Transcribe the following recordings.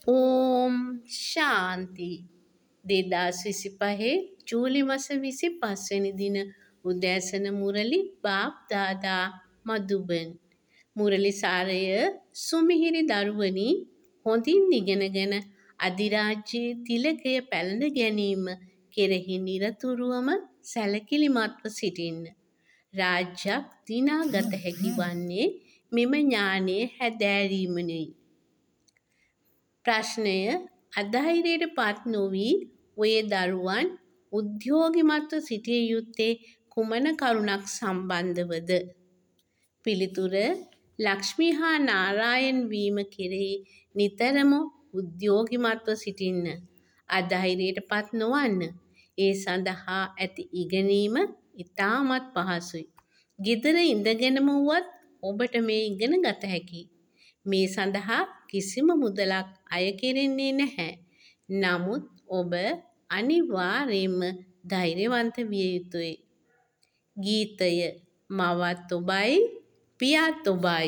ඕම් ශාන්ති 2025 ජූලි මස 25 වෙනි දින උදෑසන මුරලි බාප් දාදා මදුබන් මුරලි සාරය සුමිහිරි දරුවනි හොඳින් ඉගෙනගෙන අධිරාජ්‍යයේ තිලකය පැළඳ ගැනීම කෙරෙහි නිරතුරුවම සැලකිලිමත්ව සිටින්න. රාජ්‍යයක් දිනාගත හැකි වන්නේ මෙම ඥානයේ හැදෑරීමෙනුයි. ප්‍රශ්නය අධෛර්යයට පත් නොවී ඔය දරුවන් උද්‍යෝගිමත්ව සිටිය යුත්තේ කුමන කරුණක් සම්බන්ධවද? පිළිතුර ලක්ෂ්මී හා නාරායන් වීම කෙරෙහි නිතරම උද්‍යෝගිමත්ව සිටින්න. අධෛර්යයට පත් නොවන්න. ඒ සඳහා ඇති ඉගෙනීම ඉතාමත් පහසුයි. ගෙදර ඉඳගෙනම වුවත් ඔබට මේ ඉගෙන ගත හැකියි. මේ සඳහා කිසිම මුදලක් අය කෙරෙන්නේ නැහැ. නමුත් ඔබ අනිවාර්යයෙන්ම ධෛර්යවන්ත විය යුතුයි. ගීතය මවත් ඔබයි පියාත් ඔබයි.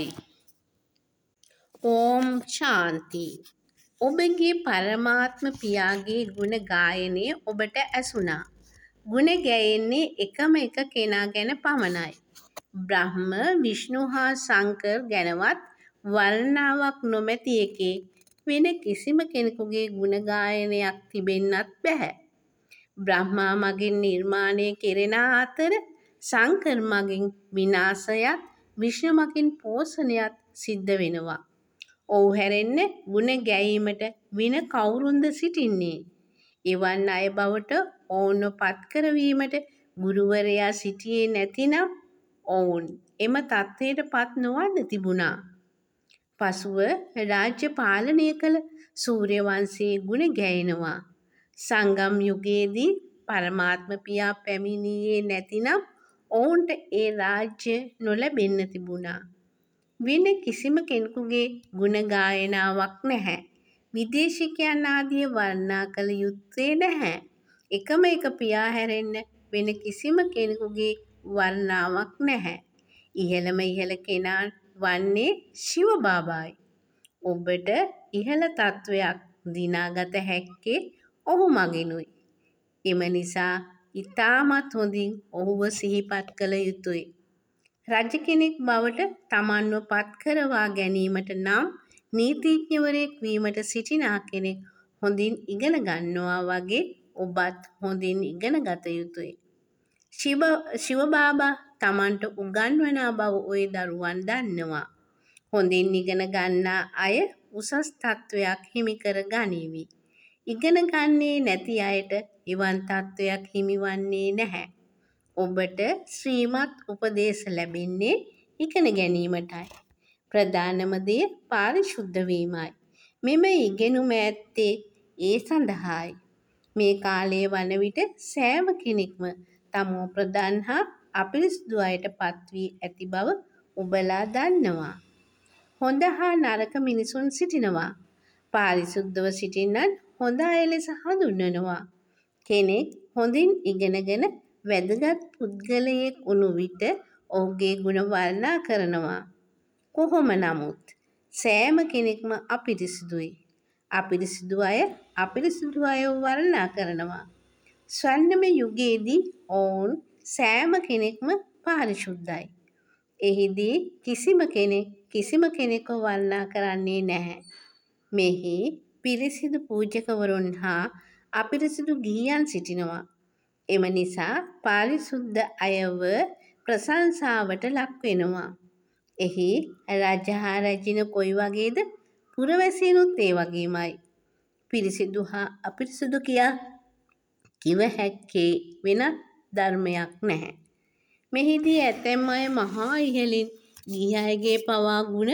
ඕම් ශාන්ති. ඔබගේ පරමාත්ම පියාගේ ගුණ ගායනය ඔබට ඇසුණා. ගුණ ගැයෙන්නේ එකම එක කෙනා ගැන පමණයි. බ්‍රහ්ම, විෂ්ණු හා සංකර් ගැනවත් වර්ණනාවක් නොමැති එකේ වෙන කිසිම කෙනෙකුගේ ගුණ ගායනයක් තිබෙන්නත් බැහැ. බ්‍රහ්මා මගින් නිර්මාණය කෙරෙන අතර සංකර් මගින් විනාශයත් විෂ්ණු මගින් පෝෂණයත් සිද්ධ වෙනවා. ඔව් හැරෙන්න ගුණ ගැයීමට වින කවුරුන්ද සිටින්නේ? එවන් අය බවට ඔවුන්ව පත් කරවීමට ගුරුවරයා සිටියේ නැතිනම් ඔවුන් එම තත්ත්වයට පත් නොවන්න තිබුණා. පසුව රාජ්‍ය පාලනය කළ සූර්ය වංශයේ ගුණ ගැයෙනවා. සංගම් යුගයේදී පරමාත්ම පියා පැමිණියේ නැතිනම් ඔවුන්ට ඒ රාජ්‍ය නොලැබෙන්න තිබුණා. වෙන කිසිම කෙනෙකුගේ ගුණ ගායනාවක් නැහැ. විදේශිකයන් ආදිය වර්ණනා කළ යුත්තේ නැහැ. එකම එක පියා හැරෙන්න වෙන කිසිම කෙනෙකුගේ වර්ණනාවක් නැහැ. ඉහළම ඉහළ කෙනා වන්නේ ශිව බාබායි. ඔබට ඉහළ තත්ත්වයක් දිනාගත හැක්කේ ඔහු මගිනුයි. එම නිසා ඉතාමත් හොඳින් ඔහුව සිහිපත් කළ යුතුයි. රජ කෙනෙක් බවට තමන්ව පත් කරවා ගැනීමට නම් නීතිඥවරයෙක් වීමට සිටිනා කෙනෙක් හොඳින් ඉගෙන ගන්නවා වගේ ඔබත් හොඳින් ඉගෙන ගත යුතුයි. ශිව බාබා තමන්ට උගන්වනා බව ඔය දරුවන් දන්නවා. හොඳින් ඉගෙන ගන්නා අය උසස් තත්ත්වයක් හිමි කර ගනීවි. ඉගෙන ගන්නේ නැති අයට එවන් තත්ත්වයක් හිමිවන්නේ නැහැ. ඔබට ශ්‍රීමත් උපදේශ ලැබෙන්නේ ඉගෙන ගැනීමටයි. ප්‍රධානම දේ පාරිශුද්ධ වීමයි. මෙම ඉගෙනුම ඇත්තේ ඒ සඳහායි. මේ කාලයේ වන විට සෑම කෙනෙක්ම තම ප්‍රධාන හා අපිරිසිදු අයට පත්වී ඇති බව ඔබලා දන්නවා. හොඳ හා නරක මිනිසුන් සිටිනවා. පාරිශුද්ධව සිටින්නන් හොඳ අය ලෙස හඳුන්වනවා. කෙනෙක් හොඳින් ඉගෙනගෙන වැදගත් පුද්ගලයෙක් වුණු විට ඔහුගේ ගුණ වර්ණනා කරනවා. කොහොම නමුත් සෑම කෙනෙක්ම අපිරිසිදුයි. අපිරිසිදු අය අපිරිසිදු අයව වර්ණනා කරනවා. ස්වර්ණමය යුගයේදී ඔවුන් සෑම කෙනෙක්ම පාරිශුද්ධයි. එහිදී කිසිම කෙනෙක් කිසිම කෙනෙක්ව වර්ණනා කරන්නේ නැහැ. මෙහි පිරිසිදු පූජකවරුන් හා අපිරිසිදු ගිහියන් සිටිනවා. එම නිසා පාරිශුද්ධ අයව ප්‍රශංසාවට ලක් වෙනවා. එහි රජ හා රැජින කොයි වගේද? පුරවැසියනුත් ඒ වගේමයි. පිරිසිදු හා අපිරිසිදු කියා කිව හැක්කේ වෙනත් ධර්මයක් නැහැ. මෙහිදී ඇතැම් අය මහා ඉහළින් ගිහි අයගේ පවා ගුණ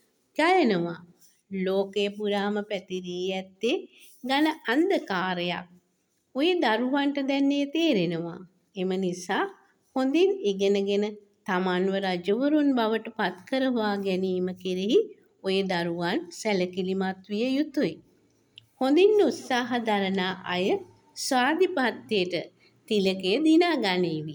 ගයනවා. ලෝකය පුරාම පැතිරී ඇත්තේ ඝන අන්ධකාරයක්. ඔය දරුවන්ට දැන් ඒ තේරෙනවා. එම නිසා හොඳින් ඉගෙනගෙන තමන්ව රජවරුන් බවට පත් කරවා ගැනීම කෙරෙහි ඔය දරුවන් සැලකිලිමත් විය යුතුයි. හොඳින් උත්සාහ දරන අය ස්වාධිපත්‍යයට තිලකය දිනා ගනීවි.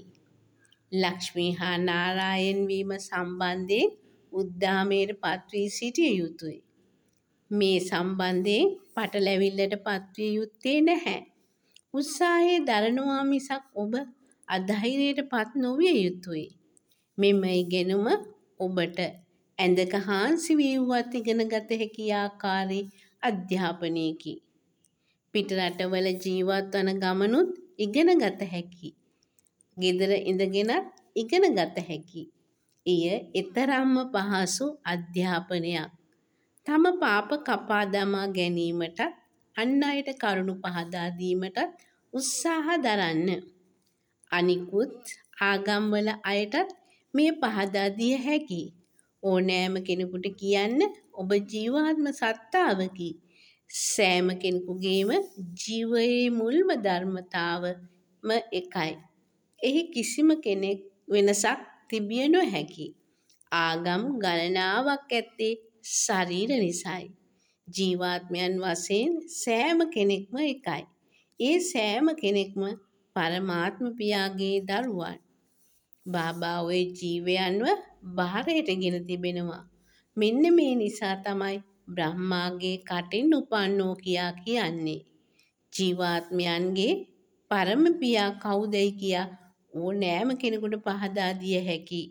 ලක්ෂ්මී හා නාරායන් වීම සම්බන්ධයෙන් උද්දාමයට පත් වී සිටිය යුතුයි. මේ සම්බන්ධයෙන් පටලැවිල්ලට පත්විය යුත්තේ නැහැ. උත්සාහයේ දරනවා මිසක් ඔබ අධෛර්යයට පත් නොවිය යුතුයි. මෙම ඉගෙනුම ඔබට ඇඳක හාන්සි වී වුවත් ඉගෙන ගත හැකි ආකාරයේ අධ්‍යාපනයකි. පිටරටවල ජීවත් වන ගමනුත් ඉගෙන ගත හැකි. ගෙදර ඉඳගෙනත් ඉගෙන ගත හැකි. එය එතරම්ම පහසු අධ්‍යාපනයක්. තම පාප කපා දමා ගැනීමටත් අන් අයට කරුණු පහදා දීමටත් උත්සාහ දරන්න. අනිකුත් ආගම්වල අයටත් මේ පහදා දිය හැකි. ඕනෑම කෙනෙකුට කියන්න ඔබ ජීවාත්ම සත්තාවකි. සෑම කෙනෙකුගේම ජීවයේ මුල්ම ධර්මතාවම එකයි. එහි කිසිම කෙනෙක් වෙනසක් තිබිය නොහැකි. ආගම් ගණනාවක් ඇත්තේ ශරීර නිසයි. ජීවාත්මයන් වශයෙන් සෑම කෙනෙක්ම එකයි. ඒ සෑම කෙනෙක්ම පරමාත්ම පියාගේ දරුවන්. බාබා ඔය ජීවයන්ව බාරයට ගෙන තිබෙනවා. මෙන්න මේ නිසා තමයි බ්‍රහ්මාගේ කටින් උපන්නෝ කියා කියන්නේ. ජීවාත්මයන්ගේ පරම පියා කවුදයි කියා ඕනෑම කෙනෙකුට පහදා දිය හැකි.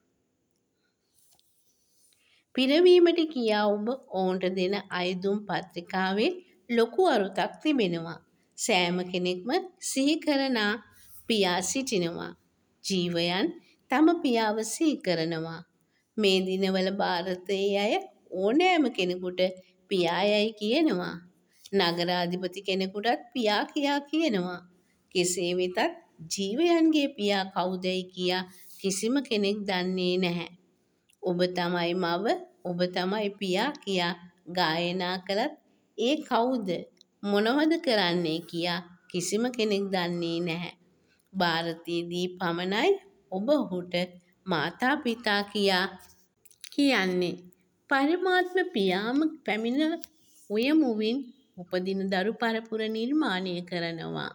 පිරවීමට කියා ඔබ ඔවුන්ට දෙන අයදුම් පත්‍රිකාවේ ලොකු අරුතක් තිබෙනවා. සෑම කෙනෙක්ම සිහි කරනා පියා සිටිනවා. ජීවයන් තම පියාව සිහි කරනවා. මේ දිනවල ಭಾರತයේ අය ඕනෑම කෙනෙකුට පියා යයි කියනවා. නගරාධිපති කෙනෙකුටත් පියා කියා කියනවා. කෙසේ වෙතත් ජීවයන්ගේ පියා කවුදයි කියා කිසිම කෙනෙක් දන්නේ නැහැ. ඔබ තමයි මව, ඔබ තමයි පියා කියා ගායනා කළත් ඒ කවුද මොනවද කරන්නේ කියා කිසිම කෙනෙක් දන්නේ නැහැ. ಭಾರತයේදී පමණයි ඔබ ඔහුට මාතා පිතා කියා කියන්නේ. පරමාත්ම පියාම පැමිණ උයමුවින් උපදින දරු පරපුර නිර්මාණය කරනවා.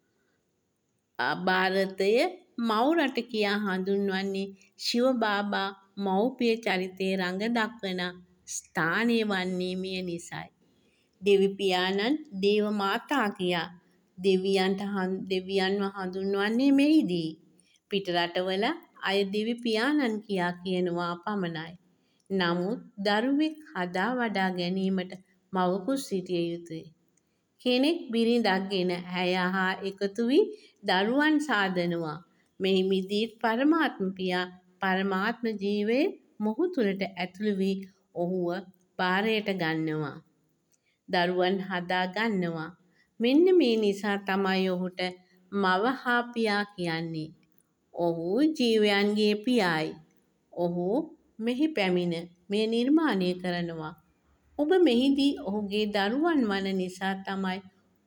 ಭಾರತය මව් රට කියා හඳුන්වන්නේ ශිව බාබා මව්පිය චරිතයේ රඟ දක්වන ස්ථානය වන්නේ මෙය නිසයි. දෙවි පියාණන් දේව මාතා කියා දෙවියන්ව හඳුන්වන්නේ මෙහිදී. පිටරටවල අය දෙවි පියාණන් කියා කියනවා පමණයි. නමුත් දරුවෙක් හදා වඩා ගැනීමට මවකුත් සිටිය යුතුයි. කෙනෙක් බිරිඳක්ගෙන ඇය හා එකතු වී දරුවන් සාදනවා. මෙහි මිදී පරමාත්ම පියා පරමාත්ම ජීවයේ මොහු තුළට ඇතුළු වී ඔහුව භාරයට ගන්නවා. දරුවන් හදා ගන්නවා. මෙන්න මේ නිසා තමයි ඔහුට මව හා පියා කියන්නේ. ඔහු ජීවයන්ගේ පියායි. ඔහු මෙහි පැමිණ මේ නිර්මාණය කරනවා. ඔබ මෙහිදී ඔහුගේ දරුවන් වන නිසා තමයි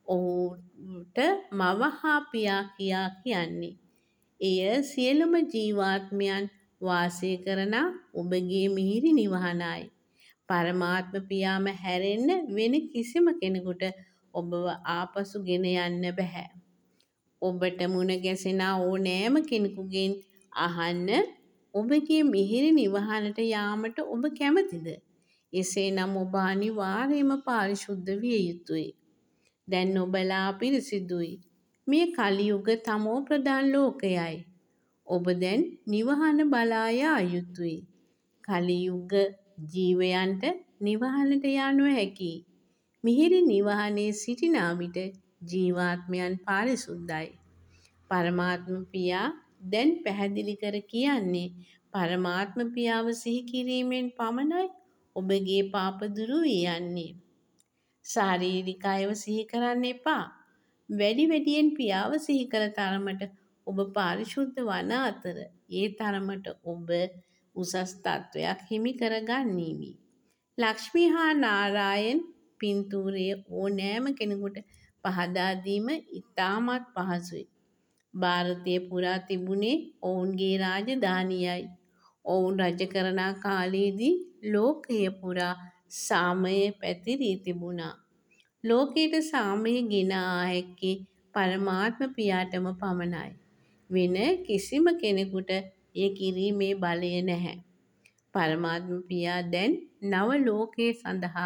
ඔහුට මව හා පියා කියා කියන්නේ. එය සියලුම ජීවාත්මයන් වාසය කරන ඔබගේ මිහිරි නිවහනයි. පරමාත්ම පියාම හැරෙන්න වෙන කිසිම කෙනෙකුට ඔබව ආපසු ගෙන යන්න බැහැ. ඔබට මුණ ගැසෙන ඕනෑම කෙනෙකුගෙන් අහන්න ඔබගේ මිහිරි නිවහනට යාමට ඔබ කැමතිද? එසේනම් ඔබ අනිවාර්යයෙන්ම පාරිශුද්ධ විය යුතුයි. දැන් ඔබලා පිරිසිදුයි. මේ කලියුග තමෝ ප්‍රධාන ලෝකයයි. ඔබ දැන් නිවහන බලා යා යුතුයි. කලියුග ජීවයන්ට නිවහනට යා නොහැකි. මිහිරි නිවහනේ සිටිනා විට ජීවාත්මයන් පාරිශුද්ධයි. පරමාත්ම පියා දැන් පැහැදිලි කර කියන්නේ පරමාත්ම පියාව සිහි කිරීමෙන් පමණයි ඔබගේ පාප දුරු වී යන්නේ. ශාරීරික අයව සිහි කරන්න එපා. වැඩි වැඩියෙන් පියාව සිහි කළ තරමට ඔබ පාරිශුද්ධ වන අතර ඒ තරමට ඔබ උසස් තත්වයක් හිමි කරගන්නීවි. ලක්ෂ්මී හා නාරායන් පින්තූරය ඕනෑම කෙනෙකුට පහදා දීම ඉතාමත් පහසුයි. ಭಾರತය පුරා තිබුණේ ඔවුන්ගේ රාජධානියයි. ඔවුන් රජ කරන කාලයේදී ලෝකය පුරා සාමය පැතිරී තිබුණා. ලෝකයට සාමය ගෙන ආ හැක්කේ පරමාත්ම පියාටම පමණයි. වෙන කිසිම කෙනෙකුට එය කිරීමේ බලය නැහැ. පරමාත්ම පියා දැන් නව ලෝකයේ සඳහා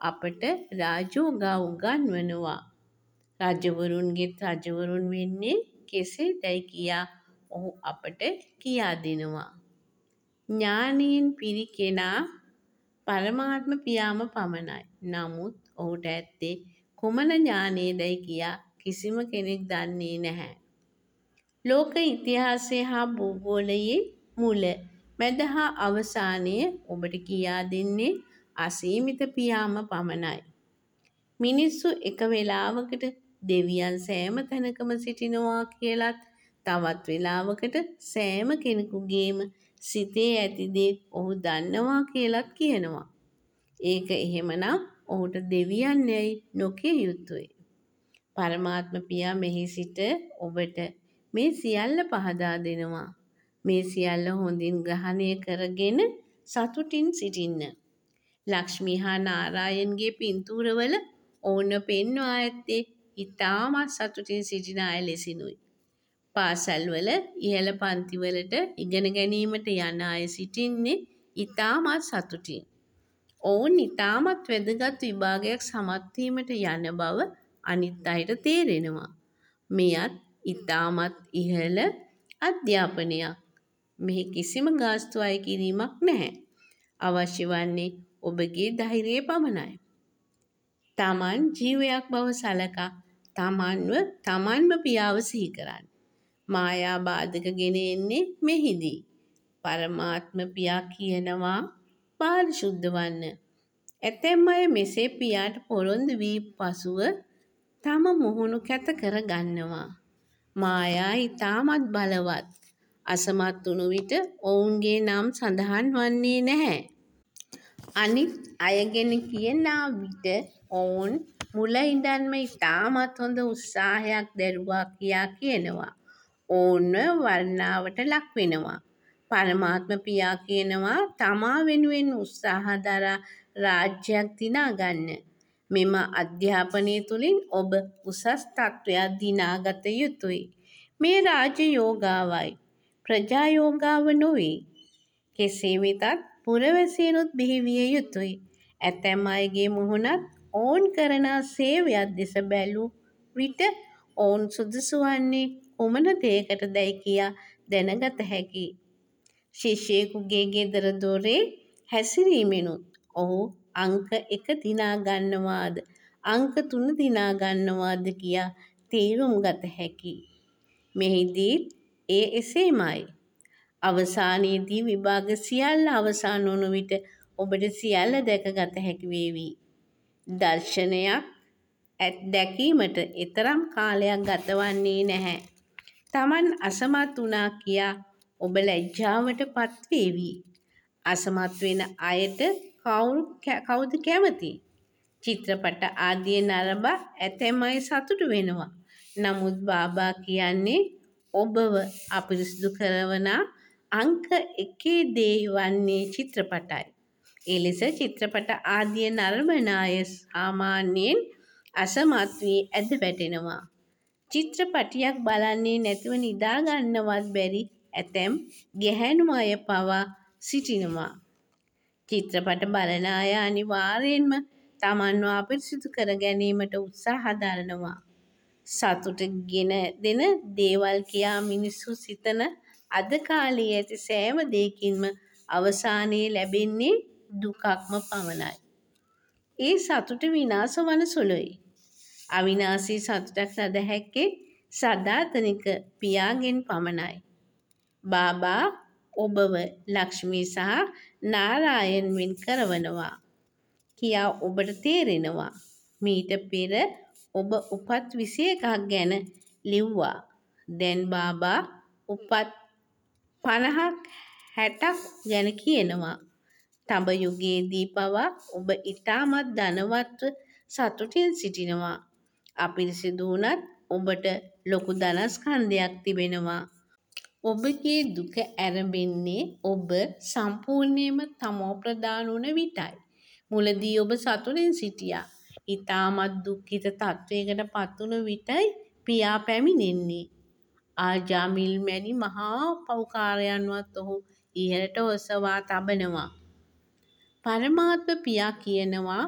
අපට රාජෝගා උගන්වනවා. රජවරුන්ගෙත් රජවරුන් වෙන්නේ කෙසේදැයි කියා ඔහු අපට කියා දෙනවා. ඥානයෙන් පිරි කෙනා පරමාත්ම පියාම පමණයි. නමුත් ඔහුට ඇත්තේ කුමන ඥානයදැයි කියා කිසිම කෙනෙක් දන්නේ නැහැ. ලෝක ඉතිහාසය හා භූගෝලයේ මුල, මැද හා අවසානය ඔබට කියා දෙන්නේ අසීමිත පියාම පමණයි. මිනිස්සු එක වෙලාවකට දෙවියන් සෑම තැනකම සිටිනවා කියලත්, තවත් වෙලාවකට සෑම කෙනෙකුගේම සිතේ ඇති දේ ඔහු දන්නවා කියලත් කියනවා. ඒක එහෙමනම් ඔහුට දෙවියන් යැයි නොකිය යුතුයි. පරමාත්ම පියා මෙහි සිට ඔබට මේ සියල්ල පහදා දෙනවා. මේ සියල්ල හොඳින් ග්‍රහණය කරගෙන සතුටින් සිටින්න. ලක්ෂ්මී හා නාරායන්ගේ පින්තූරවල ඔවුන්ව පෙන්වා ඇත්තේ ඉතාමත් සතුටින් සිටින අය ලෙසිනුයි. පාසල්වල ඉහළ පන්තිවලට ඉගෙන ගැනීමට යන අය සිටින්නේ ඉතාමත් සතුටින්. ඔවුන් ඉතාමත් වැදගත් විභාගයක් සමත්වීමට යන බව අනිත් අයට තේරෙනවා. මෙයත් ඉතාමත් ඉහළ අධ්‍යාපනයක්. මෙහි කිසිම ගාස්තු අය කිරීමක් නැහැ. අවශ්‍ය වන්නේ ඔබගේ ධෛර්යය පමණයි. තමන් ජීවයක් බව සලකා තමන්ම පියාව සිහි කරන්න. මායා බාධක ගෙන එන්නේ මෙහිදී. පරමාත්ම පියා කියනවා පාරිශුද්ධ වන්න. ඇතැම් අය මෙසේ පියාට පොරොන්දු වී පසුව තම මුහුණු කැත කර ගන්නවා. මායා ඉතාමත් බලවත්. අසමත් වුණු විට ඔවුන්ගේ නම් සඳහන් වන්නේ නැහැ. අනිත් අය ගැන කියනා විට ඔවුන් මුල ඉඳන්ම ඉතාමත් හොඳ උත්සාහයක් දැරුවා කියා කියනවා. ඔවුන්ව වර්ණාවට ලක් වෙනවා. පරමාත්ම පියා කියනවා තමා වෙනුවෙන් උත්සාහ දරා රාජ්‍යයක් දිනා ගන්න. මෙම අධ්‍යාපනය තුළින් ඔබ උසස් තත්ත්වයක් දිනාගත යුතුයි. මේ රාජ්‍ය යෝගාවයි. ප්‍රජා යෝගාව නොවේ. කෙසේ වෙතත් පුරවැසියනුත් බිහිවිය යුතුයි. ඇතැම් අයගේ මුහුණත් ඔවුන් කරන සේවයක් දෙස බැලූ විට ඔවුන් සුදුසු වන්නේ කුමන දෙයකටදැයි කියා දැනගත හැකියි. ශිෂ්‍යයෙකුගේ ගෙදර දොරේ හැසිරීමෙනුත් ඔහු අංක 1 දිනා ගන්නවාද අංක 3 දිනා ගන්නවාද කියා තීරුම් ගත හැකියි. මෙහිදීත් එසේමයි. අවසානයේදී විභාග සියල්ල අවසන් වුණු විට ඔබට සියල්ල දැකගත හැකි වේවි. දර්ශනයක් දැකීමට එතරම් කාලයක් ගතවන්නේ නැහැ. තමන් අසමත් වුණා කියා ඔබ ලැජ්ජාවට පත්වේවි. අසමත් වෙන අයට කවුද කැමති? චිත්‍රපට ආදිය නරඹා ඇතැම් අය සතුටු වෙනවා. නමුත් බාබා කියන්නේ ඔබව අපිරිසිදු කරවන අංක 1 දේ වන්නේ චිත්‍රපටයි. එලෙස චිත්‍රපට ආදිය නරඹන අය සාමාන්‍යයෙන් අසමත් වී ඇද වැටෙනවා. චිත්‍රපටියක් බලන්නේ නැතිව නිදා ගන්නවත් බැරි ඇතැම් ගැහැණු අය පවා සිටිනවා. චිත්‍රපට බලන අය අනිවාර්යෙන්ම තමන්ව අපිරිසිදු කර ගැනීමට උත්සාහ දරනවා. සතුට ගෙන දෙන දේවල් කියා මිනිස්සු සිතන අද කාලේ ඇති සෑම දෙයකින්ම අවසානයේ ලැබෙන්නේ දුකක්ම පමණයි. ඒ සතුට විනාශ වන සුළුයි. අවිනාශී සතුටක් ලද හැක්කේ සදාතනික පියාගෙන් පමණයි. බාබා ඔබව ලක්ෂ්මී සහ නාරායන් වෙන් කරවනවා කියා ඔබට තේරෙනවා. මීට පෙර ඔබ උපත් 21ක් ගැන ලිව්වා. දැන් බාබා උපත් 50ක් 60ක් ගැන කියනවා. තඹ යුගයේදී පවා ඔබ ඉතාමත් ධනවත්ව සතුටින් සිටිනවා. අපිරිසිදු වුණත් ඔබට ලොකු ධනස්කන්ධයක් තිබෙනවා. ඔබගේ දුක ඇරඹෙන්නේ ඔබ සම්පූර්ණයෙන්ම තමෝ ප්‍රදාන වුණ විටයි. මුලදී ඔබ සතුටින් සිටියා. ඉතාමත් දුක්ඛිත තත්වයකට පත්වුණු විටයි පියා පැමිණෙන්නේ. ආජාමිල් මැනි මහා පෞකාරයන්වත් ඔහු ඉහළට ඔසවා තබනවා. පරමාත්ම පියා කියනවා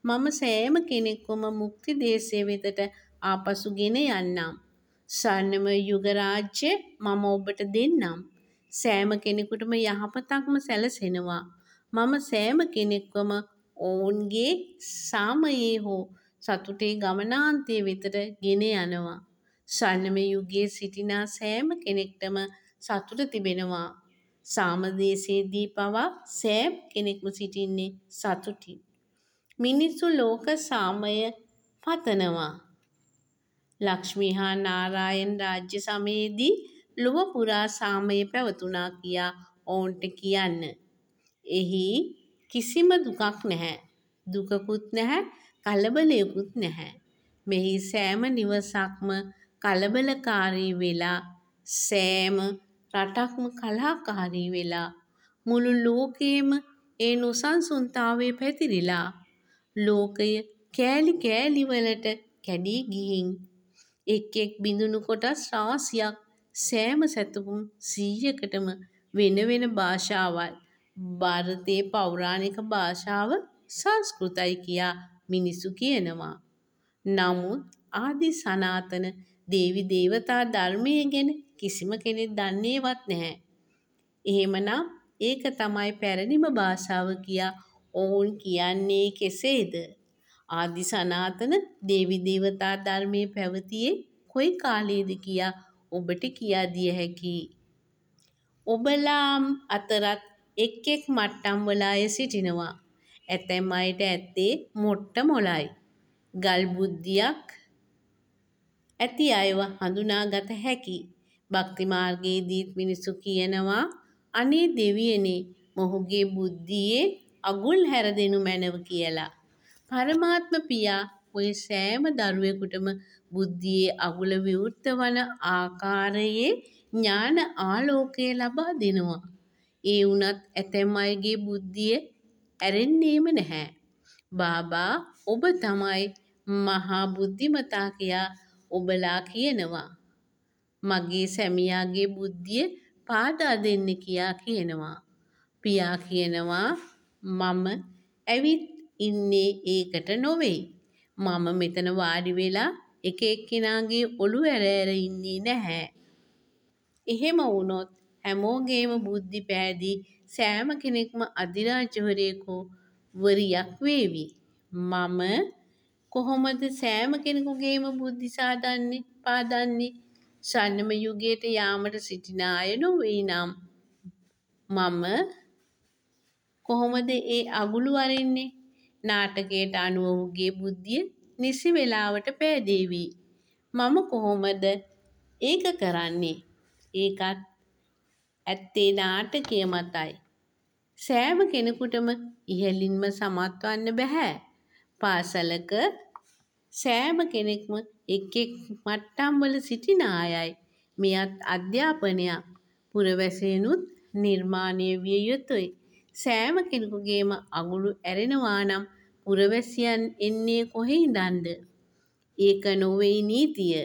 මම සෑම කෙනෙක්වම මුක්ති දේශය වෙතට ආපසු ගෙන යන්නම්. ස්වර්ණමය යුග රාජ්‍ය මම ඔබට දෙන්නම්. සෑම කෙනෙකුටම යහපතක්ම සැලසෙනවා. මම සෑම කෙනෙක්වම ඔවුන්ගේ සාමයේ හෝ සතුටේ ගමනාන්තය වෙතට ගෙන යනවා. ස්වර්ණමය යුගයේ සිටිනා සෑම කෙනෙක්ටම සතුට තිබෙනවා. සාමදේශයේදී පවා සෑම කෙනෙක්ම සිටින්නේ සතුටින්. මිනිස්සු ලෝක සාමය පතනවා. ලක්ෂ්මී හා නාරායන රාජ්‍ය සමයේදී ලොව පුරා සාමය පැවතුණා කියා ඔවුන්ට කියන්න. එහි කිසිම දුකක් නැහැ. දුකකුත් නැහැ, කලබලයකුත් නැහැ. මෙහි සෑම නිවසක්ම කලබලකාරී වෙලා, සෑම රටක්ම කලහකාරී වෙලා, මුළු ලෝකයේම ඒ නොසන්සුන්තාවය පැතිරිලා, ලෝකය කෑලි කෑලි වලට කැඩී ගිහින් එක් එක් බිඳුණු කොටස් රාශියක් සෑම සැතපුම් 100කටම වෙන වෙන භාෂාවල්. ಭಾರತයේ පෞරාණික භාෂාව සංස්කෘතයි කියා මිනිසු කියනවා. නමුත් ආදි සනාතන දේවි දේවතා ධර්මය ගැන කිසිම කෙනෙක් දන්නේවත් නැහැ. එහෙමනම් ඒක තමයි පැරණිම භාෂාව කියා ඔවුන් කියන්නේ කෙසේද? ආදි සනාතන දේවි දේවතා ධර්මයේ පැවතියේ කොයි කාලයේද කියා ඔබට කියා දිය හැකියි. ඔබලා අතරත් එක් එක් මට්ටම් වල අය සිටිනවා. ඇතැම් අයට ඇත්තේ මොට්ට මොලයි. ගල් බුද්ධියක් ඇති අයව හඳුනාගත හැකි. භක්ති මාර්ගයේදීත් මිනිසු කියනවා අනේ දෙවියනේ මොහුගේ බුද්ධියේ අගුල් හැර දෙනු මැනව කියලා. පරමාත්ම පියා ඔය සෑම දරුවෙකුටම බුද්ධියේ අගුල විවෘත වන ආකාරයේ ඥාන ආලෝකය ලබා දෙනවා. ඒ වුණත් ඇතැම් අයගේ බුද්ධිය ඇරෙන්නේම නැහැ. බාබා ඔබ තමයි මහා බුද්ධිමතා කියා ඔබලා කියනවා. මගේ සැමියාගේ බුද්ධිය පාදා දෙන්න කියා කියනවා. පියා කියනවා මම ඇවිත් ඉන්නේ ඒකට නොවෙයි. මම මෙතන වාඩි වෙලා එක එක්කෙනාගේ ඔළුව ඇර ඇර ඉන්නේ නැහැ. එහෙම වුණොත් හැමෝගේම බුද්ධි පෑදී සෑම කෙනෙක්ම අධිරාජ්‍යවරයෙකු වරියක් වේවි. මම කොහොමද සෑම කෙනෙකුගේම බුද්ධි පාදන්නේ? ස්වර්ණමය යුගයට යාමට සිටින අය නොවෙයි නම් මම කොහොමද ඒ අගුළු අරින්නේ? නාටකයට අනුව ඔහුගේ බුද්ධිය නිසි වේලාවට පෑදේවි. මම කොහොමද ඒක කරන්නේ? ඒකත් ඇත්තේ නාටකය මතයි. සෑම කෙනෙකුටම ඉහළින්ම සමත් වන්න බෑ. පාසලක සෑම කෙනෙක්ම එක් එක් මට්ටම් වල සිටින අයයි. මෙයත් අධ්‍යාපනයක්. පුරවැසියනුත් නිර්මාණය විය යුතුයි. සෑම කෙනෙකුගේම අගුළු ඇරෙනවා නම් පුරවැසියන් එන්නේ කොහේ ඉඳන්ද? ඒක නොවෙයි නීතිය.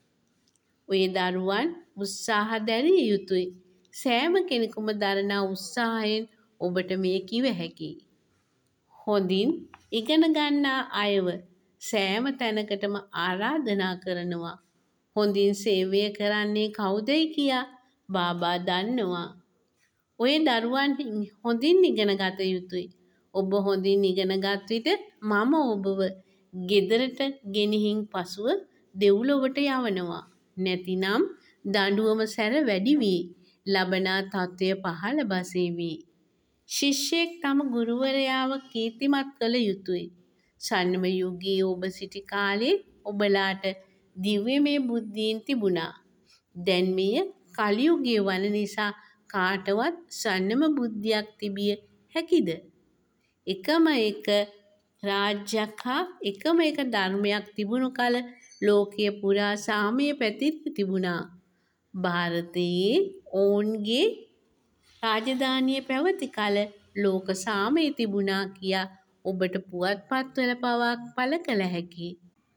ඔය දරුවන් උත්සාහ දැරිය යුතුයි. සෑම කෙනෙකුම දරනා උත්සාහයෙන් ඔබට මේ කිව හැකියි. හොඳින් ඉගෙන ගන්නා අයව සෑම තැනකටම ආරාධනා කරනවා. හොඳින් සේවය කරන්නේ කවුදයි කියා බාබා දන්නවා. ඔය දරුවන් හොඳින් ඉගෙන ගත යුතුයි. ඔබ හොඳින් ඉගෙනගත් විට මම ඔබව ගෙදරට ගෙනිහින් පසුව දෙව්ලොවට යවනවා. නැතිනම් දඬුවම සැර වැඩි වී ලබනා තත්ත්වය පහළ බසේවි. ශිෂ්‍යයෙක් තම ගුරුවරයාව කීර්තිමත් කළ යුතුයි. ස්වර්ණමය යුගයේ ඔබ සිටි කාලේ ඔබලාට දිව්‍යමය බුද්ධීන් තිබුණා. දැන් මෙය කලියුගයේ වන නිසා කාටවත් ස්වර්ණම බුද්ධියක් තිබිය හැකිද? එකම එක රාජ්‍යයක් හා එකම එක ධර්මයක් තිබුණු කල ලෝකයේ පුරා සාමය පැතිරී තිබුණා. ಭಾರತයේ ඔවුන්ගේ රාජධානිය පැවති කල ලෝක සාමය තිබුණා කියා ඔබට පුවත්පත්වල පවා පළ කළ හැකියි.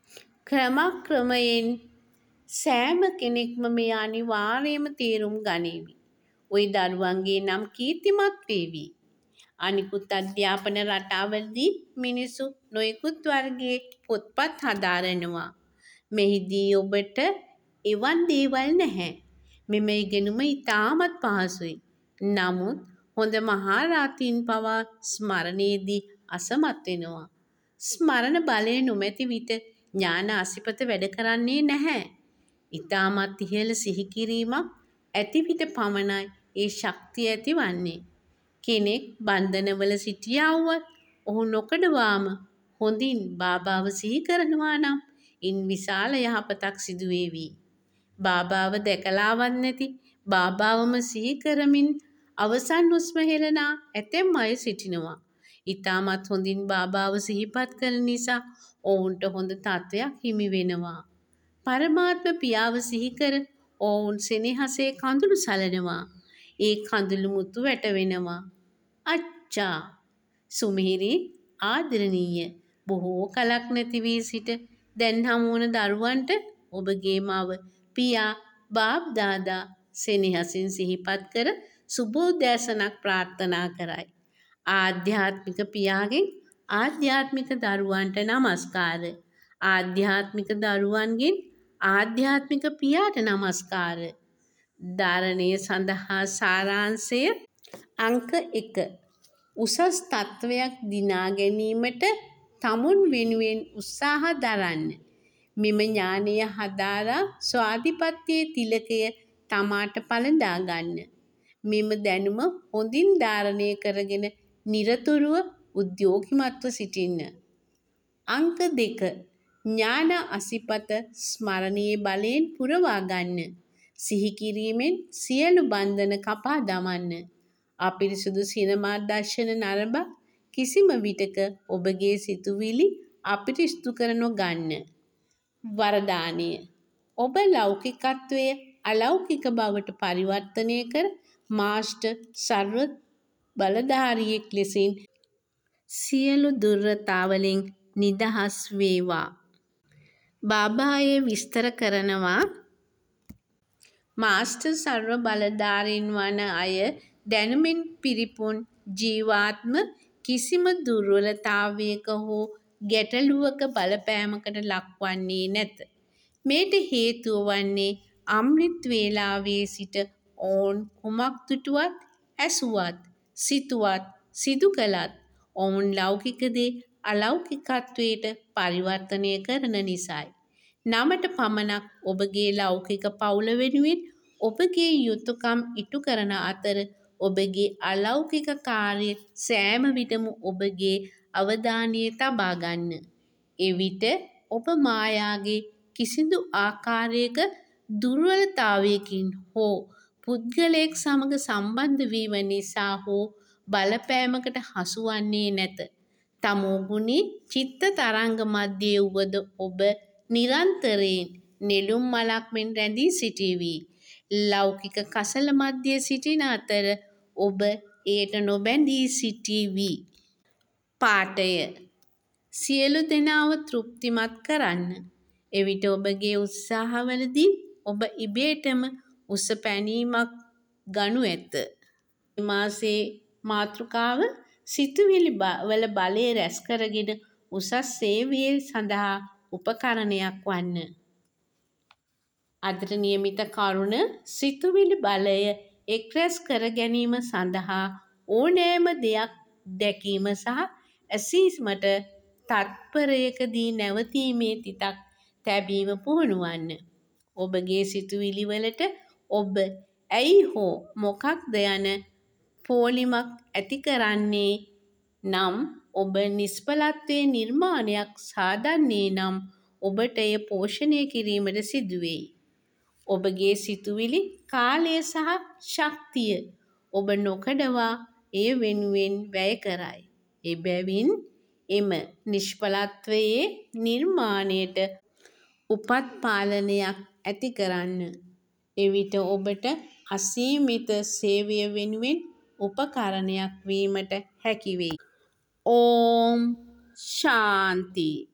ක්‍රමයෙන් සෑම කෙනෙක්ම මේ අනිවාර්යයෙන්ම තේරුම් ගනීවි. ওই දරුවන්ගේ නම් කීර්තිමත් වේවි. අනිකුත් අධ්‍යාපන රටාවලදී මිනිස්සු නොයෙකුත් වර්ගයේ පොත්පත් හදාරනවා. මෙහිදී ඔබට එවන් දේවල් නැහැ. මෙම ඉගෙනුම ඉතාමත් පහසුයි. නමුත් හොඳ මහරහතින් පවා ස්මරණයේදී අසමත් වෙනවා. ස්මරණ බලය නොමැති විට ඥාන අසිපත වැඩ කරන්නේ නැහැ. ඉතාමත් ඉහළ සිහිකිරීමක් ඇති විට පමණයි ඒ ශක්තිය ඇති වන්නේ. කෙනෙක් බන්ධනවල සිටියා වුවත් ඔහු නොකඩවාම හොඳින් බාබාව සිහි කරනවා නම් ඉන් විශාල යහපතක් සිදුවේවි. බාබාව දැකලාවත් නැති බාබාවම සිහි කරමින් අවසන් හුස්ම හෙළනා ඇතැම් අය සිටිනවා. ඉතාමත් හොඳින් බාබාව සිහිපත් කරන නිසා ඔවුන්ට හොඳ තත්ත්වයක් හිමි වෙනවා. පරමාත්ම පියාව සිහිකර ඔවුන් සෙනෙහසේ කඳුළු සලනවා. ඒ කඳුළු මුතු වැටවෙනවා. අච්චා සුමිහිරි ආදරණීය බොහෝ කලක් නැති වී සිට දැන් හමුවන දරුවන්ට ඔබගේ මව පියා බාප් දාදා සෙනෙහසින් සිහිපත් කර සුබෝදෑසනක් ප්‍රාර්ථනා කරයි. ආධ්‍යාත්මික පියාගෙන් ආධ්‍යාත්මික දරුවන්ට නමස්කාර. ආධ්‍යාත්මික දරුවන්ගෙන් ආධ්‍යාත්මික පියාට නමස්කාර. ධාරණය සඳහා සාරාංශය අංක 1. උසස් තත්ත්වයක් දිනා ගැනීමට තමුන් වෙනුවෙන් උත්සාහ දරන්න. මෙම ඥානය හදාරා ස්වාධිපත්‍යයේ තිලකය තමාට පළඳා ගන්න. මෙම දැනුම හොඳින් ධාරණය කරගෙන නිරතුරුව උද්‍යෝගිමත්ව සිටින්න. අංක 2. ඥාන අසිපත ස්මරණීය බලයෙන් පුරවා ගන්න. සිහි කිරීමෙන් සියලු බන්ධන කපා දමන්න. අපිරිසුදු සිනමා දර්ශන නරඹා කිසිම විටක ඔබගේ සිතුවිලි අපිරිසුදු කර නොගන්න. වරදානය. ඔබ ලෞකිකත්වය අලෞකික බවට පරිවර්තනය කර මාස්ටර් සර්ව බලධාරියෙක් ලෙසින් සියලු දුර්වලතාවලින් නිදහස් වේවා. බාබාය විස්තර කරනවා මාස්ටර් සර්ව බලධාරීන් වන අය දැනුමින් පිරිපුන් ජීවාත්ම කිසිම දුර්වලතාවයක හෝ ගැටලුවක බලපෑමකට ලක්වන්නේ නැත. මේට හේතුව වන්නේ අමෘත් වේලාවේ සිට ඔවුන් කුමක් දුටුවත් ඇසුවත් සිතුවත් සිදු කළත් ඔවුන් ලෞකික දේ අලෞකිකත්වයට පරිවර්තනය කරන නිසායි. නමට පමණක් ඔබගේ ලෞකික පවුල වෙනුවෙන් ඔබගේ යුතුයකම් ඉටු කරන අතර ඔබගේ අලෞකික කාර්ය සෑම විටම ඔබගේ අවධානය තබා ගන්න. එවිට ඔබ මායාගේ කිසිදු ආකාරයක දුර්වලතාවයකින් හෝ පුද්ගලයෙක් සමග සම්බන්ධ වීම නිසා හෝ බලපෑමකට හසුවන්නේ නැත. තමෝගුණී චිත්ත තරංග මධ්‍යයේ වුවද ඔබ නිරන්තරයෙන් නෙළුම් මලක් මෙන් රැඳී සිටීවි. ලෞකික කසල මධ්‍යයේ සිටින අතර ඔබ එයට නොබැඳී සිටීවි. පාඨය. සියලු දෙනාව තෘප්තිමත් කරන්න. එවිට ඔබගේ උත්සාහවලදී ඔබ ඉබේටම උස පැනීමක් ගනු ඇත. මාසේ මාතෘකාව සිතුවිලි වල බලය රැස් කරගෙන උසස් සේවය සඳහා උපකරණයක් වන්න. අදට නියමිත කරුණ සිතුවිලි බලය එක් රැස් කර ගැනීම සඳහා ඕනෑම දෙයක් දැකීම සහ ඇසීමට තත්පරයකදී නැවතීමේ තිතක් තැබීම පුහුණුවන්න. ඔබගේ සිතුවිලි වලට ඔබ ඇයි හෝ මොකක්ද යන පෝලිමක් ඇති කරන්නේ නම් ඔබ නිෂ්ඵලත්වයේ නිර්මාණයක් සාදන්නේ නම් ඔබට එය පෝෂණය කිරීමට සිදුවෙයි. ඔබගේ සිතුවිලි කාලය සහ ශක්තිය ඔබ නොකඩවා එය වෙනුවෙන් වැය කරයි. එබැවින් එම නිෂ්ඵලත්වයේ නිර්මාණයට උපත් පාලනයක් ඇති කරන්න. එවිට ඔබට අසීමිත සේවය වෙනුවෙන් උපකරණයක් වීමට හැකි වෙයි. ඕම් ශාන්ති.